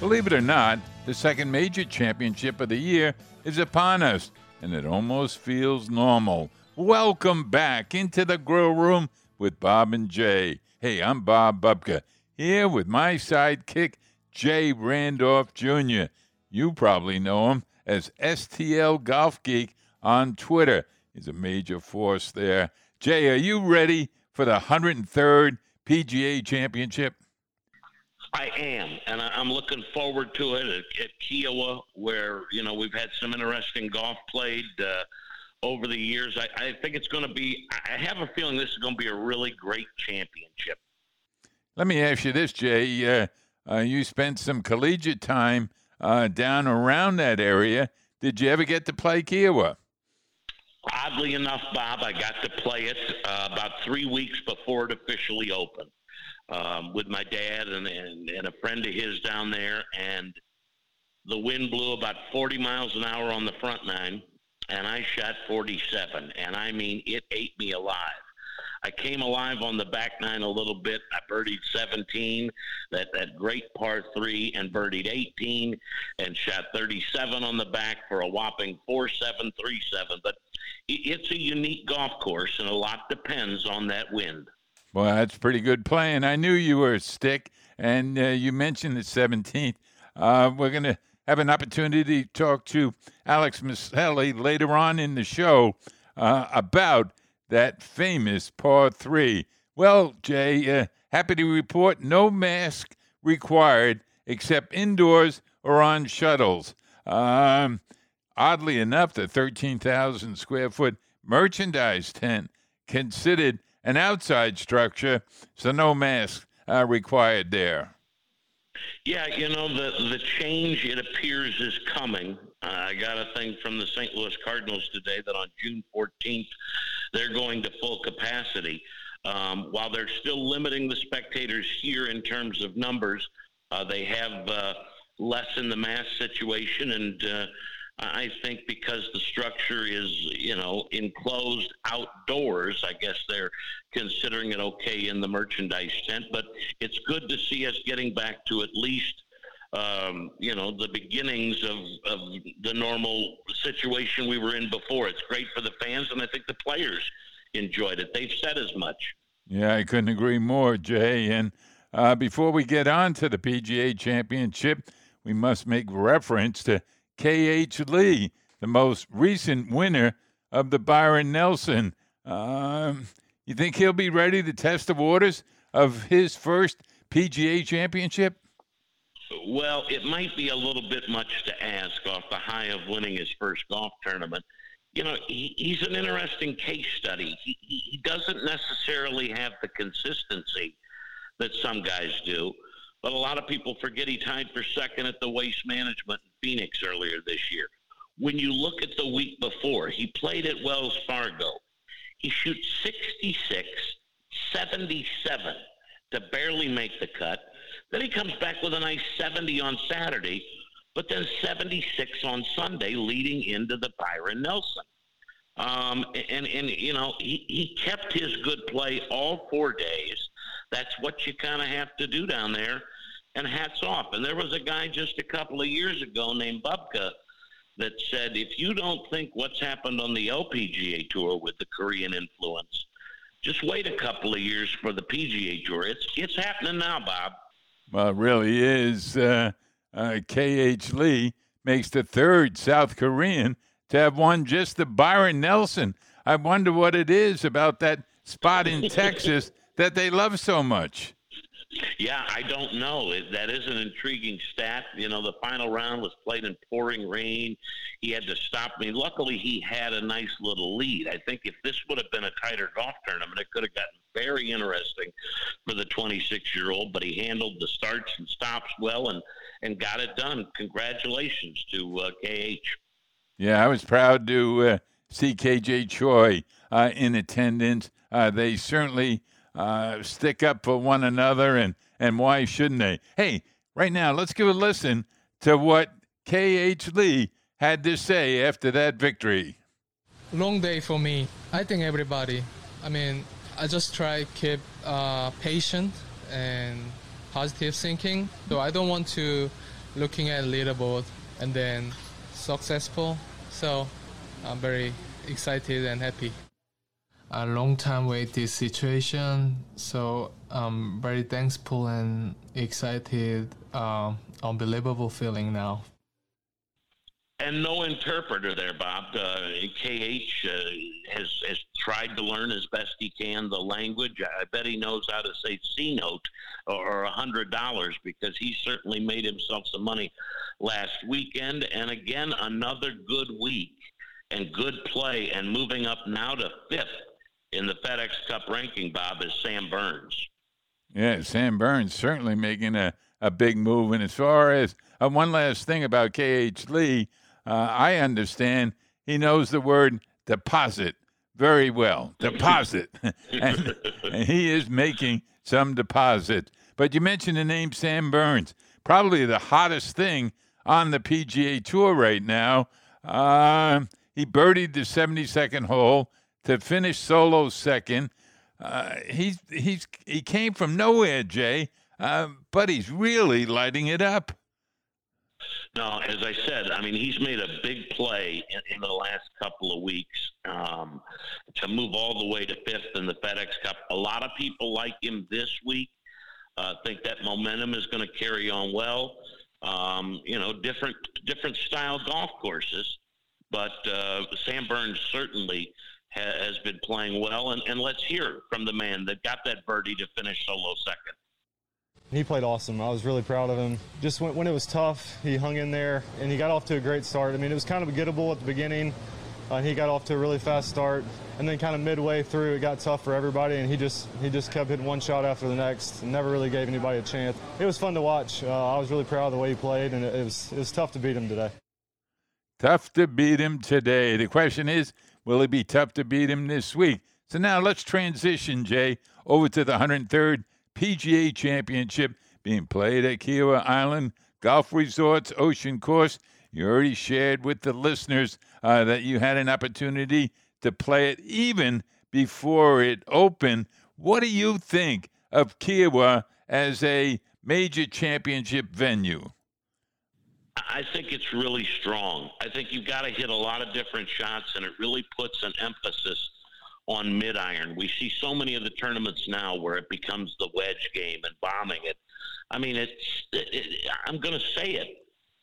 Believe it or not, the second major championship of the year is upon us, and it almost feels normal. Welcome back into the Grill Room with Bob and Jay. Hey, I'm Bob Bubka, here with my sidekick, Jay Randolph Jr. You probably know him as STL Golf Geek on Twitter. He's a major force there. Jay, are you ready for the 103rd PGA Championship? I am, and I'm looking forward to it at Kiawah, where, we've had some interesting golf played over the years. I think it's going to be, I have a feeling this is going to be a really great championship. Let me ask you this, Jay. You spent some collegiate time down around that area. Did you ever get to play Kiawah? Oddly enough, Bob, I got to play it about 3 weeks before it officially opened. With my dad and a friend of his down there, and the wind blew about 40 miles an hour on the front nine, and I shot 47, and I mean, it ate me alive. I came alive on the back nine a little bit. I birdied 17, that great par 3, and birdied 18, and shot 37 on the back for a whopping 4.737. But it's a unique golf course, and a lot depends on that wind. Well, that's pretty good playing. I knew you were a stick, and you mentioned the 17th. We're going to have an opportunity to talk to Alex Maselli later on in the show about that famous par 3. Well, Jay, happy to report no mask required except indoors or on shuttles. Oddly enough, the 13,000 square foot merchandise tent considered an outside structure, so no mask required there. Yeah, the change, it appears, is coming. I got a thing from the St. Louis Cardinals today that on June 14th, they're going to full capacity. While they're still limiting the spectators here in terms of numbers, they have lessened the mask situation, and I think because the structure is, enclosed outdoors, I guess they're considering it okay in the merchandise tent. But it's good to see us getting back to at least, the beginnings of the normal situation we were in before. It's great for the fans, and I think the players enjoyed it. They've said as much. Yeah, I couldn't agree more, Jay. And before we get on to the PGA Championship, we must make reference to K.H. Lee, the most recent winner of the Byron Nelson. You think he'll be ready to test the waters of his first PGA Championship? Well, it might be a little bit much to ask off the high of winning his first golf tournament. He's an interesting case study. He doesn't necessarily have the consistency that some guys do. But a lot of people forget he tied for second at the Waste Management in Phoenix earlier this year. When you look at the week before, he played at Wells Fargo. He shoots 66, 77 to barely make the cut. Then he comes back with a nice 70 on Saturday, but then 76 on Sunday leading into the Byron Nelson. He kept his good play all 4 days. That's what you kind of have to do down there. And hats off. And there was a guy just a couple of years ago named Bubka that said, if you don't think what's happened on the LPGA Tour with the Korean influence, just wait a couple of years for the PGA Tour. It's happening now, Bob. Well, it really is. K.H. Lee makes the third South Korean to have won just the Byron Nelson. I wonder what it is about that spot in Texas that they love so much. Yeah, I don't know. That is an intriguing stat. The final round was played in pouring rain. He had to stop. Luckily, he had a nice little lead. I think if this would have been a tighter golf tournament, it could have gotten very interesting for the 26-year-old, but he handled the starts and stops well and got it done. Congratulations to KH. Yeah, I was proud to see KJ Choi in attendance. They certainly stick up for one another, and why shouldn't they? Hey, right now, let's give a listen to what K.H. Lee had to say after that victory. Long day for me. I think everybody. I just try keep patient and positive thinking. So I don't want to looking at leaderboard and then successful. So I'm very excited and happy. A long time wait this situation, so I'm very thankful and excited. Unbelievable feeling now. And no interpreter there, Bob. KH has tried to learn as best he can the language. I bet he knows how to say C note or $100 because he certainly made himself some money last weekend. And again, another good week and good play, and moving up now to 5th in the FedEx Cup ranking, Bob, is Sam Burns. Yeah, Sam Burns certainly making a big move. And as far as one last thing about KH Lee, I understand he knows the word deposit very well. Deposit. and he is making some deposits. But you mentioned the name Sam Burns, probably the hottest thing on the PGA Tour right now. He birdied the 72nd hole to finish solo second. He came from nowhere, Jay, but he's really lighting it up. No, as I said, I mean, he's made a big play in the last couple of weeks to move all the way to 5th in the FedEx Cup. A lot of people like him this week. Think that momentum is going to carry on well. Different style golf courses, but Sam Burns certainly has been playing well. And let's hear from the man that got that birdie to finish solo second. He played awesome. I was really proud of him. Just when it was tough, he hung in there, and he got off to a great start. I mean, it was kind of gettable at the beginning. He got off to a really fast start, and then kind of midway through, it got tough for everybody, and he just kept hitting one shot after the next and never really gave anybody a chance. It was fun to watch. I was really proud of the way he played, and it was tough to beat him today. Tough to beat him today. The question is, will it be tough to beat him this week? So now let's transition, Jay, over to the 103rd PGA Championship being played at Kiawah Island Golf Resort's Ocean Course. You already shared with the listeners that you had an opportunity to play it even before it opened. What do you think of Kiawah as a major championship venue? I think it's really strong. I think you've got to hit a lot of different shots, and it really puts an emphasis on mid-iron. We see so many of the tournaments now where it becomes the wedge game and bombing it. I mean, I'm going to say it,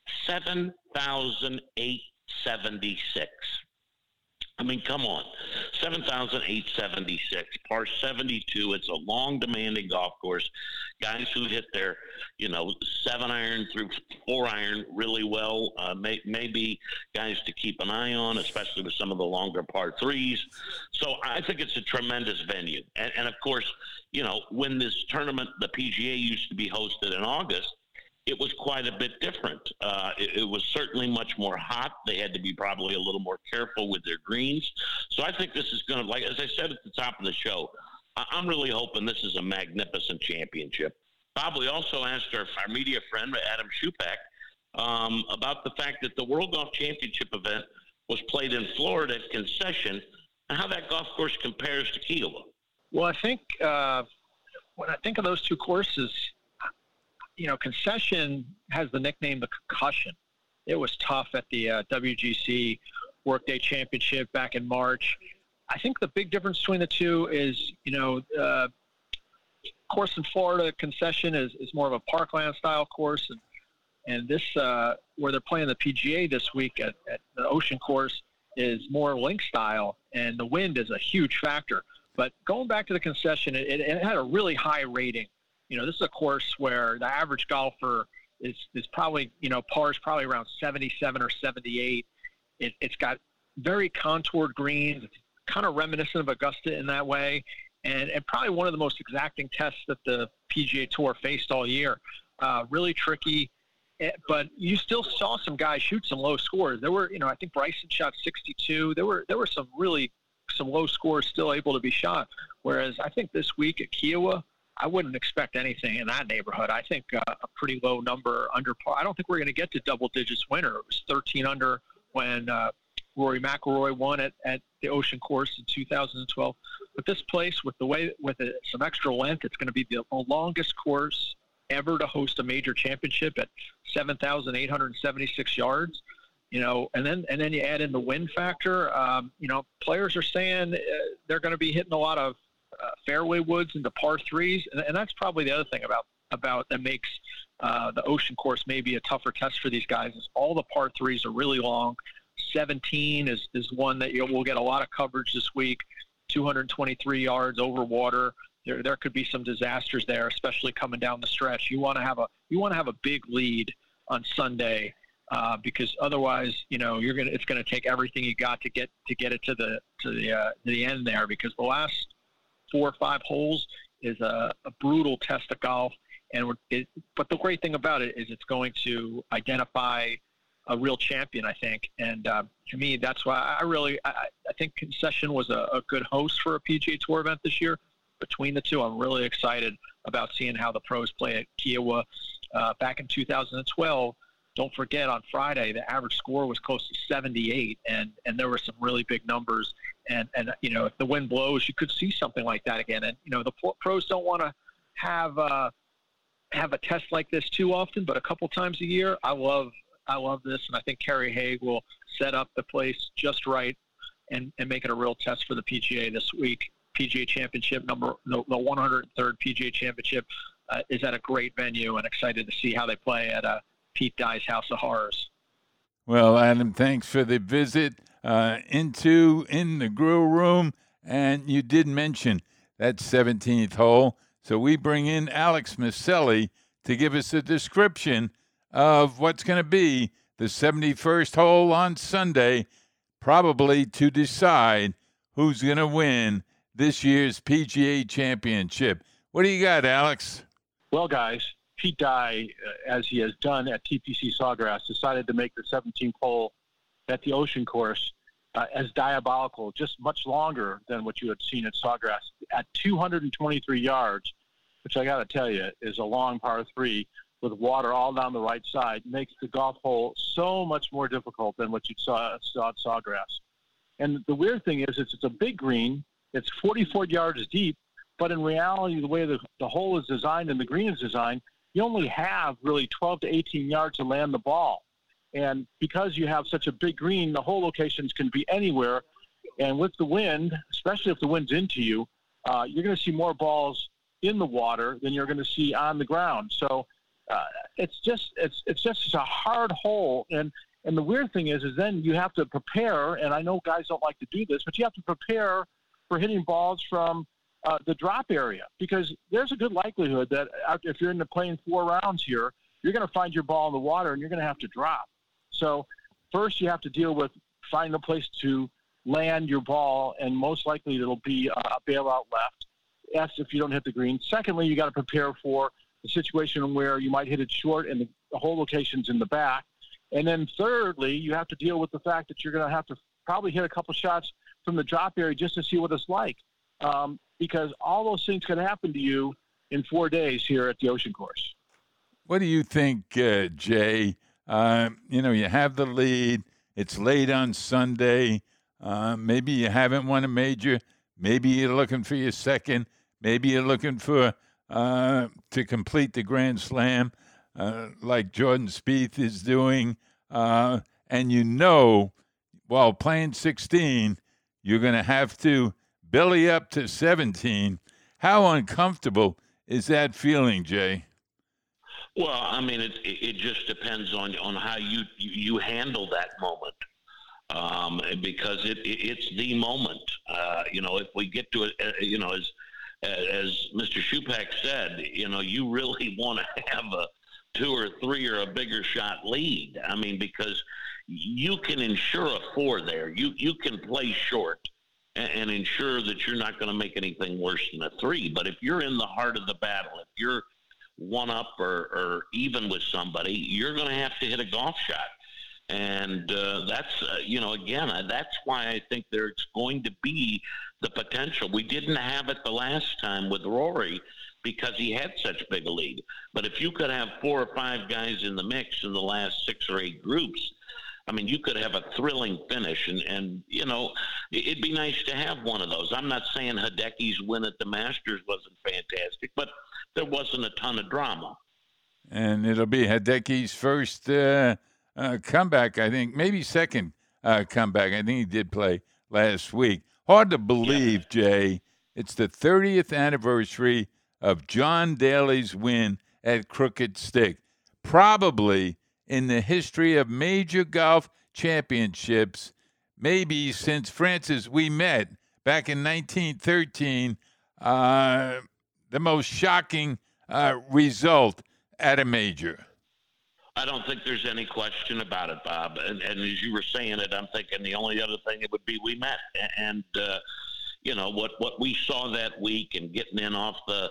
7,876. I mean, come on, 7,876, par 72. It's a long, demanding golf course. Guys who hit their, 7-iron through 4-iron really well, maybe guys to keep an eye on, especially with some of the longer par 3s. So I think it's a tremendous venue. And of course, when this tournament, the PGA used to be hosted in August, it was quite a bit different. It was certainly much more hot. They had to be probably a little more careful with their greens. So I think this is going to, like as I said at the top of the show, I'm really hoping this is a magnificent championship. Bob, we also asked our media friend, Adam Schupak, about the fact that the World Golf Championship event was played in Florida at Concession, and how that golf course compares to Kiawah. Well, I think when I think of those two courses, Concession has the nickname the concussion. It was tough at the WGC Workday Championship back in March. I think the big difference between the two is, course in Florida, Concession is more of a parkland style course, and this where they're playing the PGA this week at the Ocean Course is more link style, and the wind is a huge factor. But going back to the Concession, it had a really high rating. This is a course where the average golfer is probably, par is probably around 77 or 78. It's got very contoured greens. It's kind of reminiscent of Augusta in that way, and probably one of the most exacting tests that the PGA Tour faced all year. Really tricky, but you still saw some guys shoot some low scores. There were, I think Bryson shot 62. There were some low scores still able to be shot. Whereas I think this week at Kiawah, I wouldn't expect anything in that neighborhood. I think a pretty low number under par. I don't think we're going to get to double digits winner. It was 13 under when Rory McIlroy won at the Ocean Course in 2012. But this place, with some extra length, it's going to be the longest course ever to host a major championship at 7,876 yards. And then you add in the wind factor. Players are saying they're going to be hitting a lot of fairway woods into par threes, and that's probably the other thing about that makes the Ocean Course maybe a tougher test for these guys. Is all the par threes are really long. 17 is one that we'll get a lot of coverage this week. 223 yards over water. There could be some disasters there, especially coming down the stretch. You want to have a big lead on Sunday. Because otherwise, it's going to take everything you got to get it to the end there. Because the last 4 or 5 holes is a brutal test of golf, but the great thing about it is it's going to identify a real champion, I think. And to me, that's why I think Concession was a good host for a PGA Tour event this year. Between the two, I'm really excited about seeing how the pros play at Kiowa. Back in 2012. Don't forget, on Friday, the average score was close to 78, and there were some really big numbers. And if the wind blows, you could see something like that again. And, the pros don't want to have a test like this too often, but a couple times a year. I love this, and I think Kerry Haigh will set up the place just right and make it a real test for the PGA this week. PGA Championship, the 103rd PGA Championship is at a great venue, and excited to see how they play at Pete Dye's House of Horrors. Well, Adam, thanks for the visit in the grill room. And you did mention that 17th hole. So we bring in Alex Maselli to give us a description of what's going to be the 71st hole on Sunday, probably to decide who's going to win this year's PGA Championship. What do you got, Alex? Well, guys, Pete Dye, as he has done at TPC Sawgrass, decided to make the 17th hole at the Ocean Course as diabolical, just much longer than what you had seen at Sawgrass. At 223 yards, which I got to tell you is a long par 3 with water all down the right side, makes the golf hole so much more difficult than what you saw at Sawgrass. And the weird thing is it's a big green. It's 44 yards deep, but in reality, the way the hole is designed and the green is designed, you only have really 12 to 18 yards to land the ball. And because you have such a big green, the hole locations can be anywhere. And with the wind, especially if the wind's into you, you're going to see more balls in the water than you're going to see on the ground. So it's just a hard hole. And the weird thing is then you have to prepare, and I know guys don't like to do this, but you have to prepare for hitting balls from the drop area, because there's a good likelihood that if you're into playing 4 rounds here, you're going to find your ball in the water and you're going to have to drop. So first you have to deal with finding a place to land your ball, and most likely it'll be a bailout left. That's if you don't hit the green. Secondly, you got to prepare for the situation where you might hit it short and the hole location's in the back. And then thirdly, you have to deal with the fact that you're going to have to probably hit a couple shots from the drop area just to see what it's like. Because all those things can happen to you in 4 days here at the Ocean Course. What do you think, Jay? You have the lead. It's late on Sunday. Maybe you haven't won a major. Maybe you're looking for your second. Maybe you're looking for to complete the Grand Slam like Jordan Spieth is doing. And while playing 16, you're going to have to belly up to 17. How uncomfortable is that feeling, Jay? Well, I mean, it just depends on how you handle that moment, because it's the moment. If we get to it, as Mr. Shupak said, you really want to have a 2 or 3 or a bigger shot lead. I mean, because you can ensure a 4 there. You can play short and ensure that you're not going to make anything worse than a 3. But if you're in the heart of the battle, if you're one up or even with somebody, you're going to have to hit a golf shot. And that's, again, that's why I think there's going to be the potential. We didn't have it the last time with Rory because he had such big a lead. But if you could have 4 or 5 guys in the mix in the last 6 or 8 groups, I mean, you could have a thrilling finish, and it'd be nice to have one of those. I'm not saying Hideki's win at the Masters wasn't fantastic, but there wasn't a ton of drama. And it'll be Hideki's first comeback, I think, maybe second comeback. I think he did play last week. Hard to believe, Jay. It's the 30th anniversary of John Daly's win at Crooked Stick. Probably in the history of major golf championships, maybe since Francis we met back in 1913, the most shocking result at a major. I don't think there's any question about it, Bob. And as you were saying it, I'm thinking the only other thing it would be we met. And you know, what we saw that week and getting in off the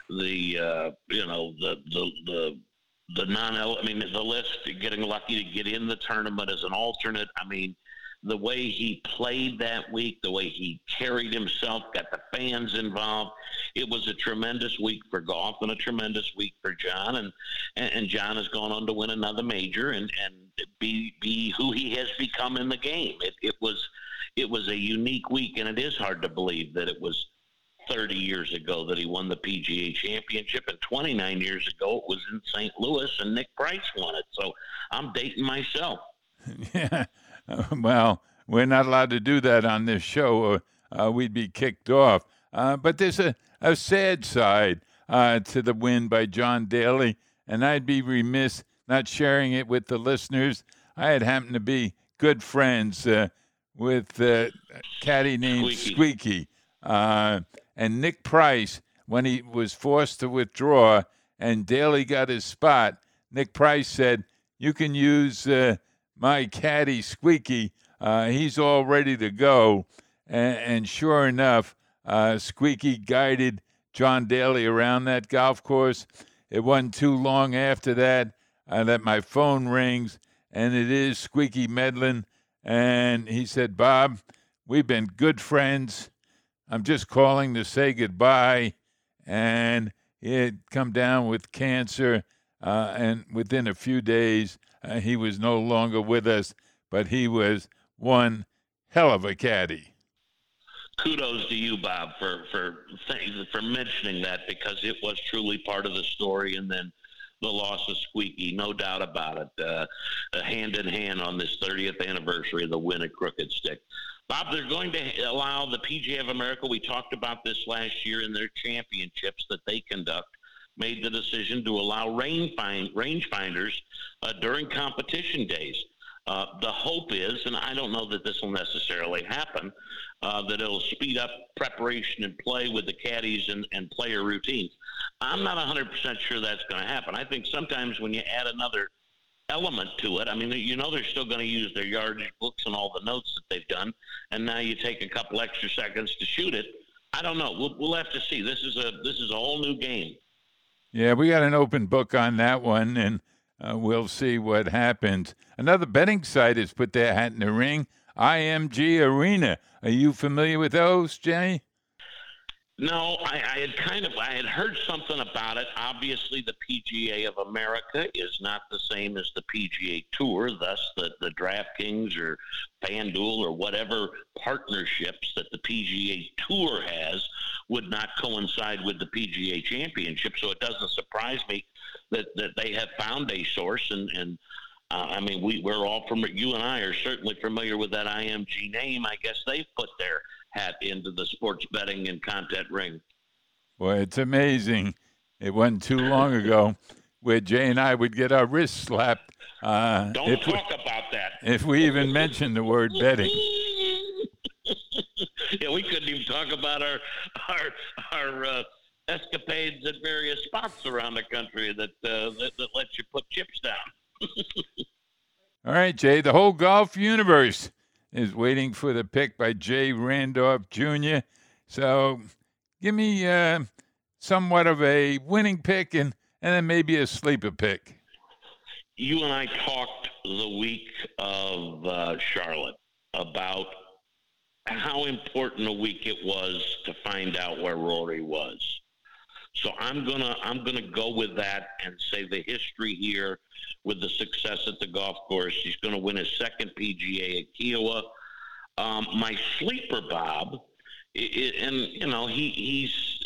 list, getting lucky to get in the tournament as an alternate. I mean, the way he played that week, the way he carried himself, got the fans involved. It was a tremendous week for golf and a tremendous week for John. And John has gone on to win another major and be who he has become in the game. It was a unique week, and it is hard to believe that it was 30 years ago that he won the PGA Championship, and 29 years ago it was in St. Louis and Nick Price won it. So I'm dating myself. Yeah. Well, we're not allowed to do that on this show, or we'd be kicked off. But there's a sad side to the win by John Daly, and I'd be remiss not sharing it with the listeners. I had happened to be good friends with a caddy named Squeaky. And Nick Price, when he was forced to withdraw and Daly got his spot, Nick Price said, "You can use my caddy Squeaky. He's all ready to go." And sure enough, Squeaky guided John Daly around that golf course. It wasn't too long after that that my phone rings, and it is Squeaky Medlin. And he said, "Bob, we've been good friends. I'm just calling to say goodbye." And he had come down with cancer, and within a few days, he was no longer with us, but he was one hell of a caddy. Kudos to you, Bob, for mentioning that, because it was truly part of the story. And then the loss of Squeaky, no doubt about it, hand in hand on this 30th anniversary of the win at Crooked Stick. Bob, they're going to allow the PGA of America, we talked about this last year in their championships that they conduct, made the decision to allow rangefinders during competition days. The hope is, and I don't know that this will necessarily happen, that it'll speed up preparation and play with the caddies and player routines. I'm not 100% sure that's going to happen. I think sometimes when you add another element to it, I mean, you know, they're still going to use their yardage books and all the notes that they've done, and now you take a couple extra seconds to shoot it. I don't know. We'll have to see. This is a whole new game. Yeah, we got an open book on that one, and we'll see what happens. Another betting site has put their hat in the ring, IMG Arena. Are you familiar with those, Jay? No, I had heard something about it. Obviously, the PGA of America is not the same as the PGA Tour, thus the DraftKings or FanDuel or whatever partnerships that the PGA Tour has would not coincide with the PGA Championship. So it doesn't surprise me that they have found a source. And I mean, we're all you and I are certainly familiar with that IMG name. I guess they've put their hat into the sports betting and content ring. Boy, it's amazing. It wasn't too long ago where Jay and I would get our wrists slapped. Don't talk about that. If we even mentioned the word betting. Yeah, we couldn't even talk about our escapades at various spots around the country that lets you put chips down. All right, Jay, the whole golf universe is waiting for the pick by Jay Randolph Jr. So give me somewhat of a winning pick and then maybe a sleeper pick. You and I talked the week of Charlotte about how important a week it was to find out where Rory was. So I'm gonna go with that and say the history here with the success at the golf course. He's going to win his second PGA at Kiowa. My sleeper, Bob, and you know he's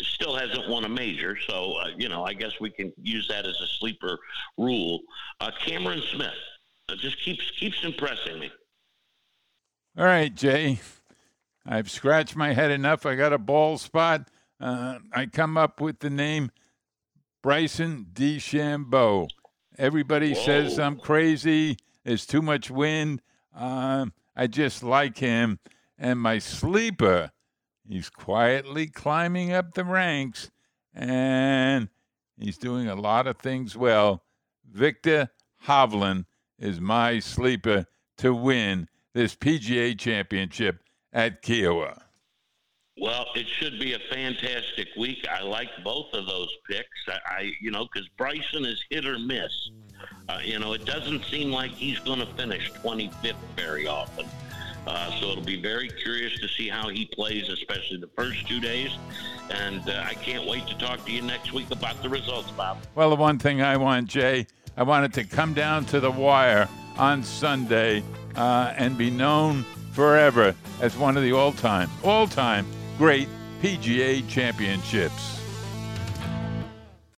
still hasn't won a major, so I guess we can use that as a sleeper rule. Cameron Smith just keeps impressing me. All right, Jay. I've scratched my head enough. I got a bald spot. I come up with the name Bryson DeChambeau. Everybody says I'm crazy. There's too much wind. I just like him. And my sleeper, he's quietly climbing up the ranks, and he's doing a lot of things well. Viktor Hovland is my sleeper to win this PGA Championship at Kiawah. Well, it should be a fantastic week. I like both of those picks. Because Bryson is hit or miss. It doesn't seem like he's going to finish 25th very often. So it'll be very curious to see how he plays, especially the first 2 days. And I can't wait to talk to you next week about the results, Bob. Well, the one thing I want, Jay, I want it to come down to the wire on Sunday and be known forever as one of the all-time great PGA championships.